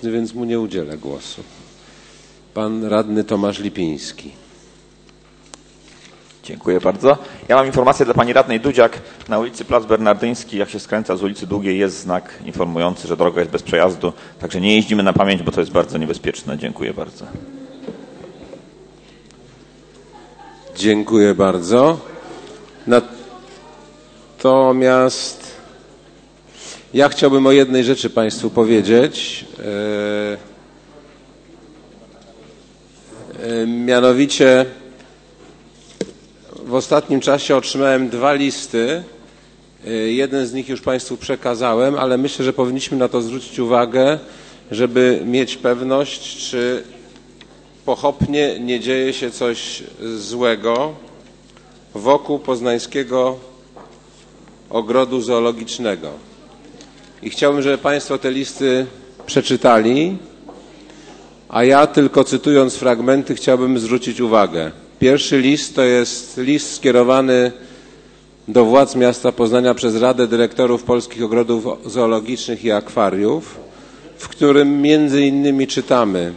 więc mu nie udzielę głosu. Pan radny Tomasz Lipiński. Dziękuję bardzo. Ja mam informację dla pani radnej Dudziak. Na ulicy Plac Bernardyński, jak się skręca z ulicy Długiej, jest znak informujący, że droga jest bez przejazdu. Także nie jeździmy na pamięć, bo to jest bardzo niebezpieczne. Dziękuję bardzo. Dziękuję bardzo. Natomiast ja chciałbym o jednej rzeczy państwu powiedzieć. Mianowicie w ostatnim czasie otrzymałem 2 listy. Jeden z nich już państwu przekazałem, ale myślę, że powinniśmy na to zwrócić uwagę, żeby mieć pewność, czy pochopnie nie dzieje się coś złego wokół poznańskiego ogrodu zoologicznego. I chciałbym, żeby państwo te listy przeczytali, a ja tylko cytując fragmenty chciałbym zwrócić uwagę. Pierwszy list to jest list skierowany do władz miasta Poznania przez Radę Dyrektorów Polskich Ogrodów Zoologicznych i Akwariów, w którym między innymi czytamy,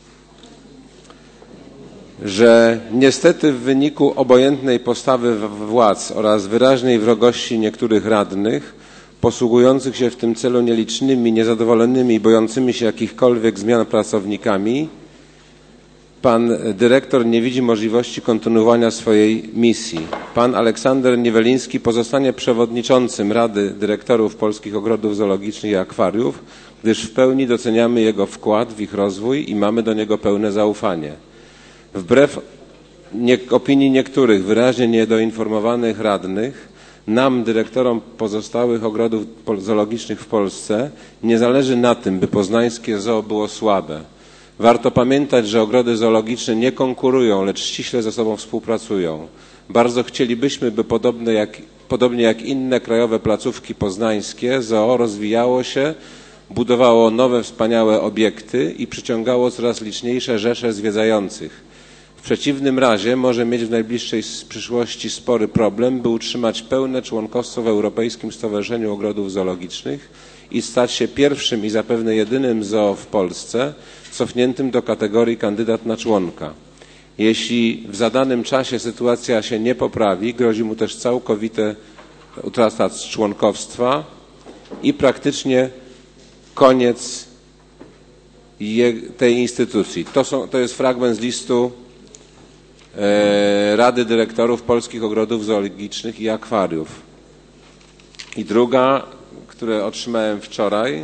że niestety w wyniku obojętnej postawy władz oraz wyraźnej wrogości niektórych radnych, posługujących się w tym celu nielicznymi, niezadowolonymi i bojącymi się jakichkolwiek zmian pracownikami, pan dyrektor nie widzi możliwości kontynuowania swojej misji. Pan Aleksander Nieweliński pozostanie przewodniczącym Rady Dyrektorów Polskich Ogrodów Zoologicznych i Akwariów, gdyż w pełni doceniamy jego wkład w ich rozwój i mamy do niego pełne zaufanie. Wbrew opinii niektórych wyraźnie niedoinformowanych radnych, nam, dyrektorom pozostałych ogrodów zoologicznych w Polsce, nie zależy na tym, by poznańskie zoo było słabe. Warto pamiętać, że ogrody zoologiczne nie konkurują, lecz ściśle ze sobą współpracują. Bardzo chcielibyśmy, by podobnie jak inne krajowe placówki poznańskie, zoo rozwijało się, budowało nowe, wspaniałe obiekty i przyciągało coraz liczniejsze rzesze zwiedzających. W przeciwnym razie może mieć w najbliższej przyszłości spory problem, by utrzymać pełne członkostwo w Europejskim Stowarzyszeniu Ogrodów Zoologicznych i stać się pierwszym i zapewne jedynym zoo w Polsce cofniętym do kategorii kandydat na członka. Jeśli w zadanym czasie sytuacja się nie poprawi, grozi mu też całkowita utrata członkowstwa i praktycznie koniec tej instytucji. To jest fragment z listu Rady Dyrektorów Polskich Ogrodów Zoologicznych i Akwariów. I druga, które otrzymałem wczoraj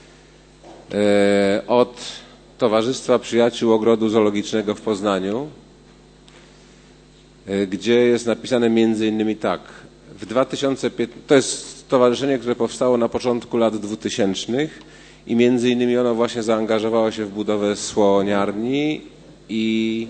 od Towarzystwa Przyjaciół Ogrodu Zoologicznego w Poznaniu, gdzie jest napisane między innymi tak. To jest stowarzyszenie, które powstało na początku lat 2000 i między innymi ono właśnie zaangażowało się w budowę słoniarni i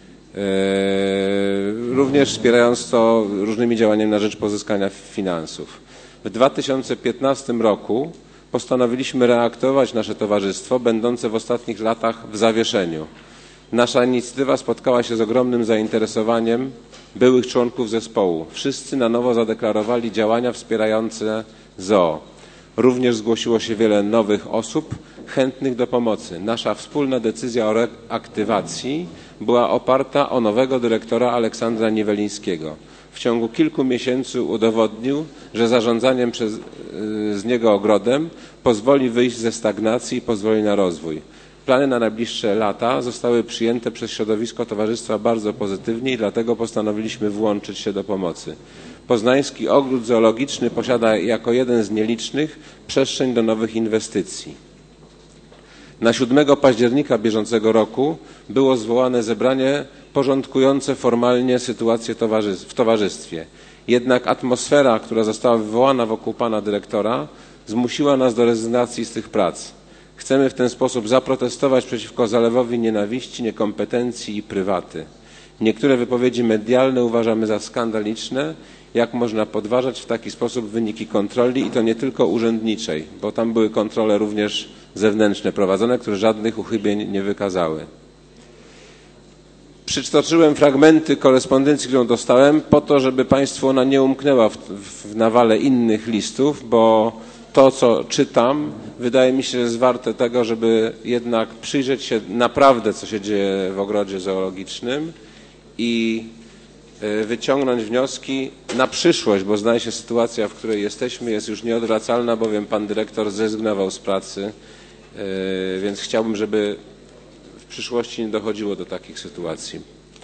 również wspierając to różnymi działaniami na rzecz pozyskania finansów. W 2015 roku postanowiliśmy reaktywować nasze towarzystwo, będące w ostatnich latach w zawieszeniu. Nasza inicjatywa spotkała się z ogromnym zainteresowaniem byłych członków zespołu. Wszyscy na nowo zadeklarowali działania wspierające zoo. Również zgłosiło się wiele nowych osób chętnych do pomocy. Nasza wspólna decyzja o reaktywacji była oparta o nowego dyrektora Aleksandra Niewelińskiego. W ciągu kilku miesięcy udowodnił, że zarządzaniem z niego ogrodem pozwoli wyjść ze stagnacji i pozwoli na rozwój. Plany na najbliższe lata zostały przyjęte przez środowisko towarzystwa bardzo pozytywnie i dlatego postanowiliśmy włączyć się do pomocy. Poznański Ogród Zoologiczny posiada jako jeden z nielicznych przestrzeń do nowych inwestycji. Na 7 października bieżącego roku było zwołane zebranie porządkujące formalnie sytuację w towarzystwie. Jednak atmosfera, która została wywołana wokół pana dyrektora, zmusiła nas do rezygnacji z tych prac. Chcemy w ten sposób zaprotestować przeciwko zalewowi nienawiści, niekompetencji i prywaty. Niektóre wypowiedzi medialne uważamy za skandaliczne, jak można podważać w taki sposób wyniki kontroli i to nie tylko urzędniczej, bo tam były kontrole również zewnętrzne prowadzone, które żadnych uchybień nie wykazały. Przytoczyłem fragmenty korespondencji, którą dostałem po to, żeby państwu ona nie umknęła w nawale innych listów, bo to, co czytam, wydaje mi się, że jest warte tego, żeby jednak przyjrzeć się naprawdę, co się dzieje w ogrodzie zoologicznym i wyciągnąć wnioski na przyszłość, bo zdaje się sytuacja, w której jesteśmy, jest już nieodwracalna, bowiem pan dyrektor zrezygnował z pracy, więc chciałbym, żeby w przyszłości nie dochodziło do takich sytuacji.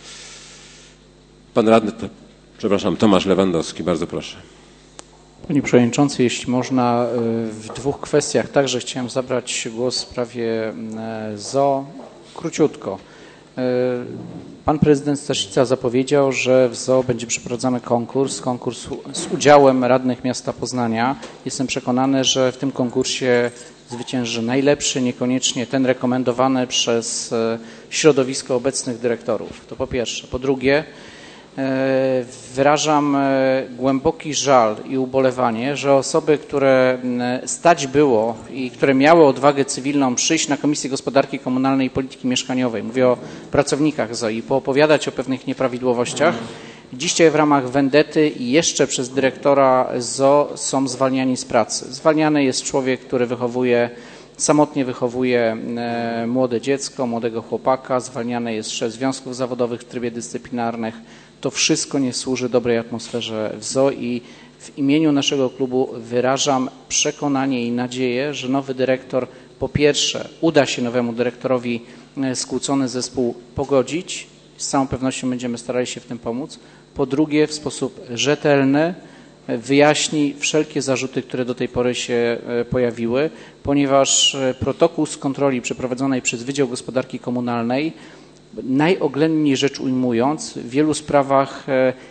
Pan radny, Tomasz Lewandowski, bardzo proszę. Panie Przewodniczący, jeśli można, w dwóch kwestiach także chciałem zabrać głos w sprawie ZOO. Króciutko. Pan prezydent Staszica zapowiedział, że w ZOO będzie przeprowadzany konkurs z udziałem radnych miasta Poznania. Jestem przekonany, że w tym konkursie zwycięży najlepszy, niekoniecznie ten rekomendowany przez środowisko obecnych dyrektorów. To po pierwsze. Po drugie, wyrażam głęboki żal i ubolewanie, że osoby, które stać było i które miały odwagę cywilną przyjść na Komisję Gospodarki Komunalnej i Polityki Mieszkaniowej, mówię o pracownikach ZOO, i poopowiadać o pewnych nieprawidłowościach, dzisiaj w ramach wendety i jeszcze przez dyrektora ZOO są zwalniani z pracy. Zwalniany jest człowiek, który samotnie wychowuje młode dziecko, młodego chłopaka, zwalniany jest szef związków zawodowych w trybie dyscyplinarnym. To wszystko nie służy dobrej atmosferze w ZOO i w imieniu naszego klubu wyrażam przekonanie i nadzieję, że nowy dyrektor po pierwsze uda się nowemu dyrektorowi skłócony zespół pogodzić, z całą pewnością będziemy starali się w tym pomóc. Po drugie, w sposób rzetelny wyjaśni wszelkie zarzuty, które do tej pory się pojawiły, ponieważ protokół z kontroli przeprowadzonej przez Wydział Gospodarki Komunalnej, najoględniej rzecz ujmując, w wielu sprawach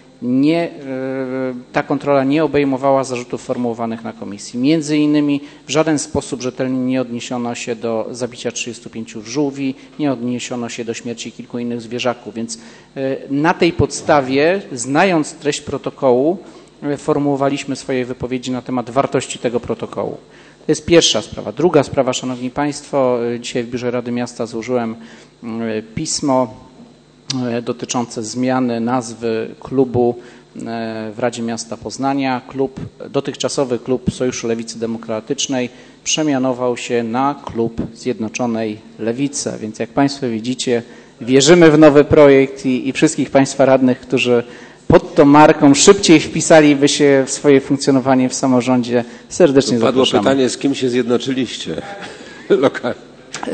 ta kontrola nie obejmowała zarzutów formułowanych na komisji. Między innymi w żaden sposób rzetelnie nie odniesiono się do zabicia 35 żółwi, nie odniesiono się do śmierci kilku innych zwierzaków, więc na tej podstawie, znając treść protokołu, formułowaliśmy swoje wypowiedzi na temat wartości tego protokołu. To jest pierwsza sprawa. Druga sprawa, Szanowni Państwo, dzisiaj w Biurze Rady Miasta złożyłem pismo dotyczące zmiany nazwy klubu w Radzie Miasta Poznania. Dotychczasowy klub Sojuszu Lewicy Demokratycznej przemianował się na klub Zjednoczonej Lewicy. Więc jak Państwo widzicie, wierzymy w nowy projekt i wszystkich Państwa radnych, którzy pod tą marką szybciej wpisaliby się w swoje funkcjonowanie w samorządzie, serdecznie zapraszamy. Padło pytanie, z kim się zjednoczyliście lokalnie.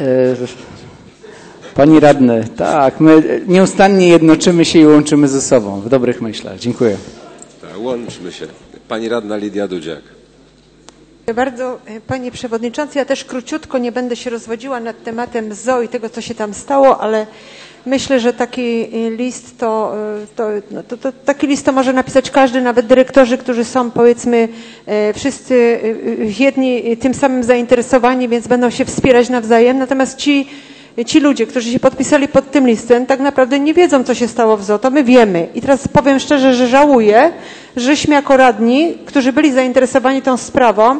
Pani radny, tak, my nieustannie jednoczymy się i łączymy ze sobą w dobrych myślach. Dziękuję. Tak, łączmy się. Pani radna Lidia Dudziak. Dziękuję bardzo. Panie Przewodniczący, ja też króciutko nie będę się rozwodziła nad tematem ZOO i tego, co się tam stało, ale myślę, że taki list taki list to może napisać każdy, nawet dyrektorzy, którzy są, powiedzmy, wszyscy jedni tym samym zainteresowani, więc będą się wspierać nawzajem. Natomiast ci ludzie, którzy się podpisali pod tym listem, tak naprawdę nie wiedzą, co się stało w ZOO. To my wiemy. I teraz powiem szczerze, że żałuję, żeśmy jako radni, którzy byli zainteresowani tą sprawą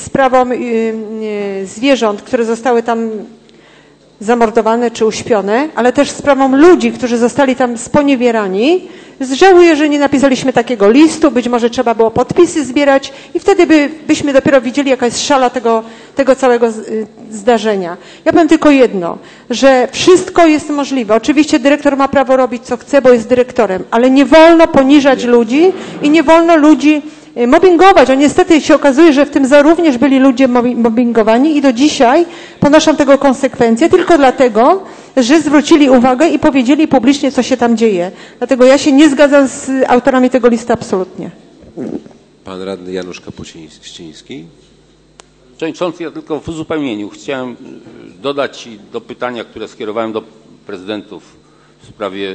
zwierząt, które zostały tam zamordowane czy uśpione, ale też sprawą ludzi, którzy zostali tam sponiewierani. Żałuję, że nie napisaliśmy takiego listu, być może trzeba było podpisy zbierać i wtedy byśmy dopiero widzieli, jaka jest szala tego całego zdarzenia. Ja powiem tylko jedno, że wszystko jest możliwe. Oczywiście dyrektor ma prawo robić, co chce, bo jest dyrektorem, ale nie wolno poniżać ludzi i nie wolno ludzi mobbingować. A niestety się okazuje, że w tym ZOO również byli ludzie mobbingowani i do dzisiaj ponoszą tego konsekwencje tylko dlatego, że zwrócili uwagę i powiedzieli publicznie, co się tam dzieje. Dlatego ja się nie zgadzam z autorami tego listu absolutnie. Pan radny Janusz Kapuściński. Przewodniczący, ja tylko w uzupełnieniu chciałem dodać do pytania, które skierowałem do prezydentów w sprawie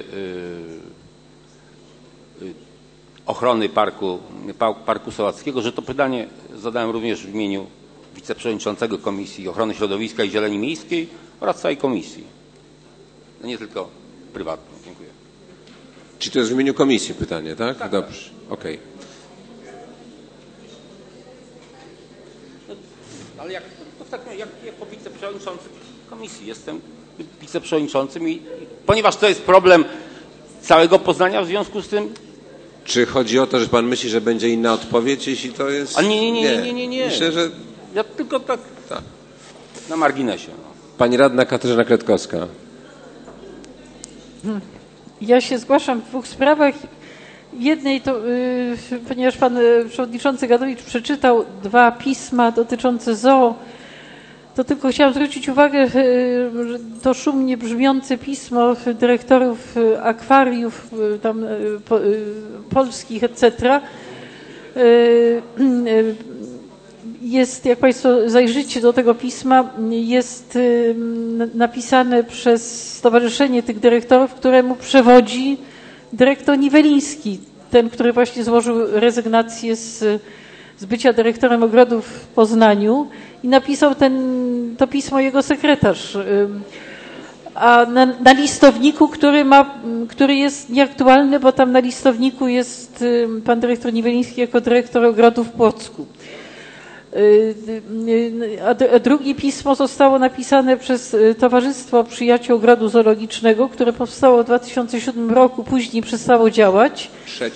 ochrony Parku Sołackiego, że to pytanie zadałem również w imieniu wiceprzewodniczącego Komisji Ochrony Środowiska i Zieleni Miejskiej oraz całej komisji. Nie tylko prywatnie. Dziękuję. Czy to jest w imieniu komisji pytanie, tak? Tak. Dobrze, okej. Ale jak wiceprzewodniczący komisji jestem wiceprzewodniczącym i ponieważ to jest problem całego Poznania, w związku z tym. Czy chodzi o to, że pan myśli, że będzie inna odpowiedź, jeśli to jest... Ale nie. Myślę, że Ja tylko tak na marginesie. No. Pani radna Katarzyna Kretkowska. Ja się zgłaszam w dwóch sprawach. W jednej to, ponieważ pan przewodniczący Gadowicz przeczytał 2 pisma dotyczące zoo, to tylko chciałam zwrócić uwagę, że to szumnie brzmiące pismo dyrektorów akwariów tam, polskich, etc. Jest, jak Państwo zajrzycie do tego pisma, jest napisane przez stowarzyszenie tych dyrektorów, któremu przewodzi dyrektor Nieweliński, ten, który właśnie złożył rezygnację z bycia dyrektorem ogrodów w Poznaniu i napisał to pismo jego sekretarz. A na listowniku, który jest nieaktualny, bo tam na listowniku jest pan dyrektor Nieweliński jako dyrektor ogrodów w Płocku. A drugie pismo zostało napisane przez Towarzystwo Przyjaciół Ogrodu Zoologicznego, które powstało w 2007 roku, później przestało działać.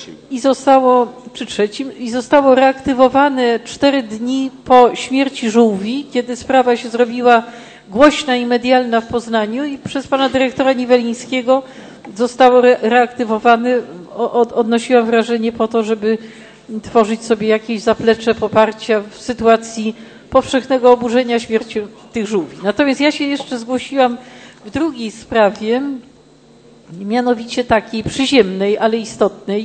I zostało reaktywowane 4 dni po śmierci żółwi, kiedy sprawa się zrobiła głośna i medialna w Poznaniu i przez pana dyrektora Niewelińskiego zostało reaktywowane. Odnosiłam wrażenie po to, żeby tworzyć sobie jakieś zaplecze poparcia w sytuacji powszechnego oburzenia śmiercią tych żółwi. Natomiast ja się jeszcze zgłosiłam w drugiej sprawie, mianowicie takiej przyziemnej, ale istotnej.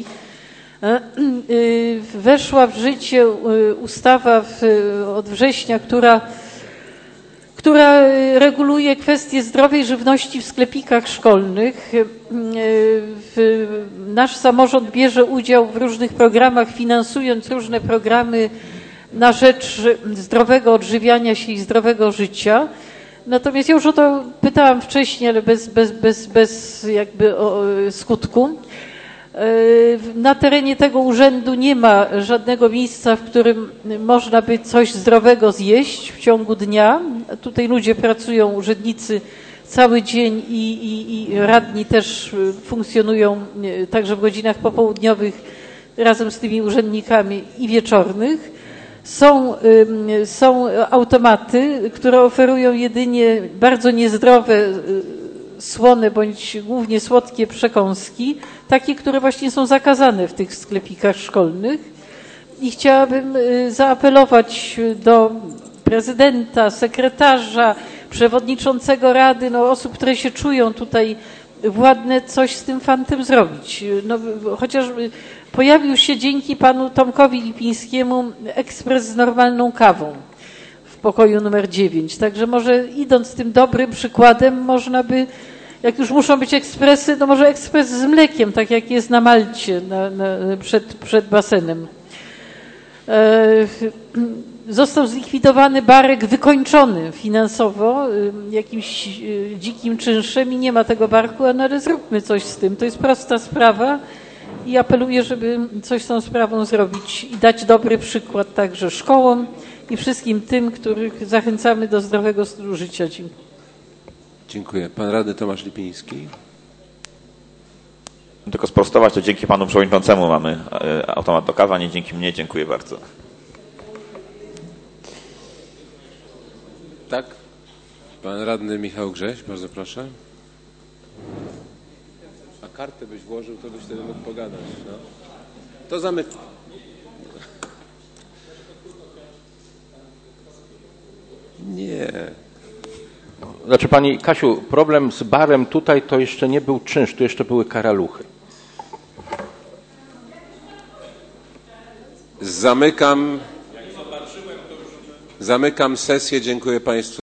Weszła w życie ustawa od września, która reguluje kwestie zdrowej żywności w sklepikach szkolnych. Nasz samorząd bierze udział w różnych programach, finansując różne programy na rzecz zdrowego odżywiania się i zdrowego życia. Natomiast ja już o to pytałam wcześniej, ale bez jakby skutku. Na terenie tego urzędu nie ma żadnego miejsca, w którym można by coś zdrowego zjeść w ciągu dnia. Tutaj ludzie pracują, urzędnicy cały dzień i radni też funkcjonują także w godzinach popołudniowych razem z tymi urzędnikami i wieczornych. Są automaty, które oferują jedynie bardzo niezdrowe, słone bądź głównie słodkie przekąski, takie, które właśnie są zakazane w tych sklepikach szkolnych. I chciałabym zaapelować do prezydenta, sekretarza, przewodniczącego rady, osób, które się czują tutaj władne, coś z tym fantem zrobić. Chociaż pojawił się dzięki panu Tomkowi Lipińskiemu ekspres z normalną kawą w pokoju numer 9. Także może idąc tym dobrym przykładem, można by, jak już muszą być ekspresy, to może ekspres z mlekiem, tak jak jest na Malcie przed basenem. Został zlikwidowany barek wykończony finansowo jakimś dzikim czynszem i nie ma tego barku, ale zróbmy coś z tym. To jest prosta sprawa i apeluję, żeby coś z tą sprawą zrobić i dać dobry przykład także szkołom i wszystkim tym, których zachęcamy do zdrowego stylu życia. Dziękuję. Pan radny Tomasz Lipiński. Tylko sprostować, to dzięki panu przewodniczącemu mamy automat do kawy, a nie dzięki mnie. Dziękuję bardzo. Tak? Pan radny Michał Grześ, bardzo proszę. A kartę byś włożył, to byś wtedy mógł pogadać. No. To zamykam. Nie. Znaczy pani Kasiu, problem z barem tutaj to jeszcze nie był czynsz, tu jeszcze były karaluchy. Zamykam sesję. Dziękuję państwu.